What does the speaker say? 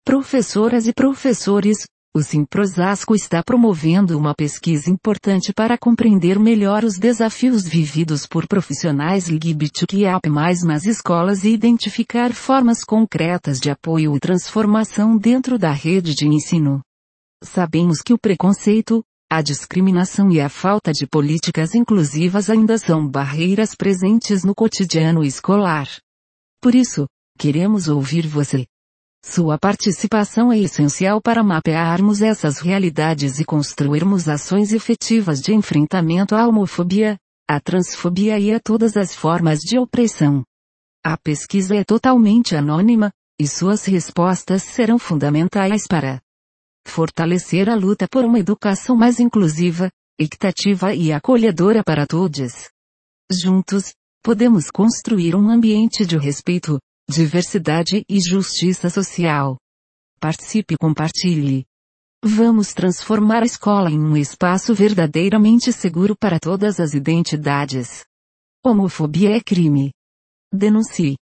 Professoras e professores, o Simprosasco está promovendo uma pesquisa importante para compreender melhor os desafios vividos por profissionais LGBTQIA+, nas escolas e identificar formas concretas de apoio e transformação dentro da rede de ensino. Sabemos que o preconceito, a discriminação e a falta de políticas inclusivas ainda são barreiras presentes no cotidiano escolar. Por isso, queremos ouvir você. Sua participação é essencial para mapearmos essas realidades e construirmos ações efetivas de enfrentamento à homofobia, à transfobia e a todas as formas de opressão. A pesquisa é totalmente anônima, e suas respostas serão fundamentais para fortalecer a luta por uma educação mais inclusiva, equitativa e acolhedora para todos. Juntos, podemos construir um ambiente de respeito, diversidade e justiça social. Participe e compartilhe. Vamos transformar a escola em um espaço verdadeiramente seguro para todas as identidades. Homofobia é crime. Denuncie.